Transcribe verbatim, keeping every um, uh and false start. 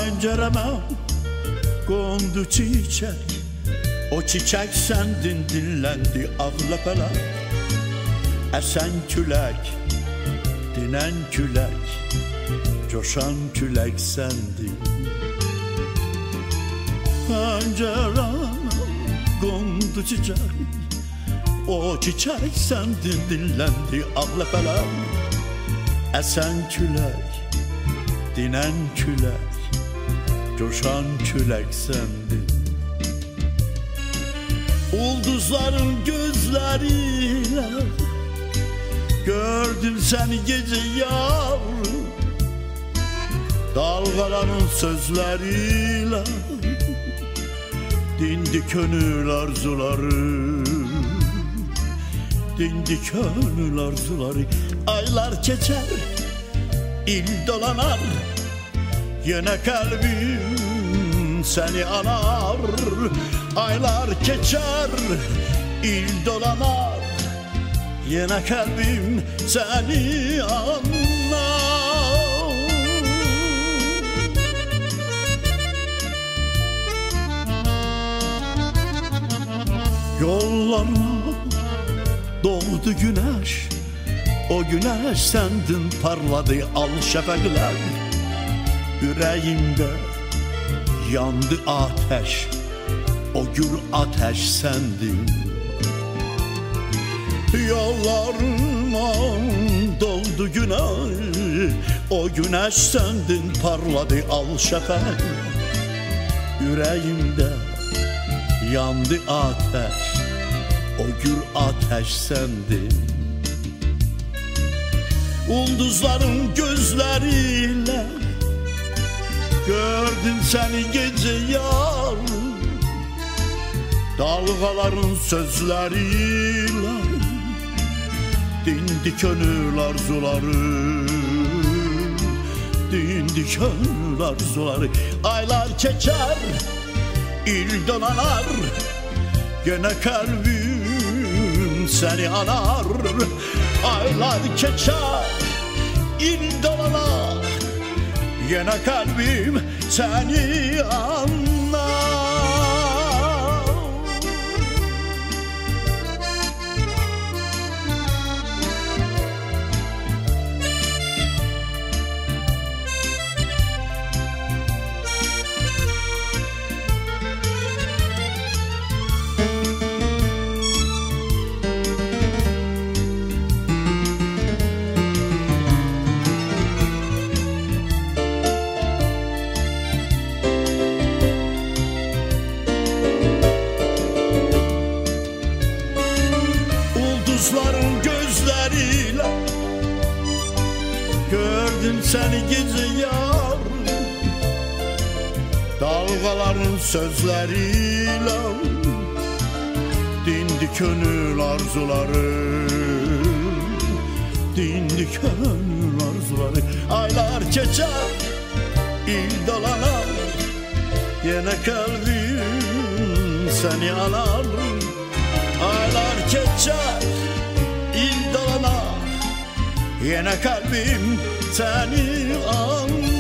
Pencereme kondu çiçek, o çiçek sendin, dinlendi ağlapeler. Esen külek, dinen külek, coşan külek sendin. Pencereme kondu çiçek, o çiçek sendin, dinlendi ağlapeler. Esen külek, dinen külek, coşan külek sendin. Ulduzların gözleriyle gördüm seni gece yavrum, dalgaların sözleriyle dindi gönül arzuları, dindi gönül arzuları. Aylar geçer, il dolanar, yine kalbim seni anar. Aylar geçer, il dolanar, yine kalbim seni anar. Yollarına doğdu güneş, o güneş sendin, parladı al şefekler. Yüreğimde yandı ateş, o gür ateş sendin. Yollarıma doldu güneş, o güneş sendin, parladı al şefek. Yüreğimde yandı ateş, o gür ateş sendin. Ulduzların gözleriyle gördüm seni gece yavrum, dalgaların sözleriyle dindi gönül arzuları, dindi gönül arzuları. Aylar geçer, il donanar, gene kalbim seni anar. Aylar geçer, il donanar, yine kalbim seni anlar. Ulduzların gözleriyle gördüm seni gece yavrum, dalgaların sözleriyle dindi gönül arzuları, dindi gönül arzuları. Aylar geçer, il dolanar, yine kalbim seni anar. Aylar geçer, il dolanar, yine kalbim seni anlar.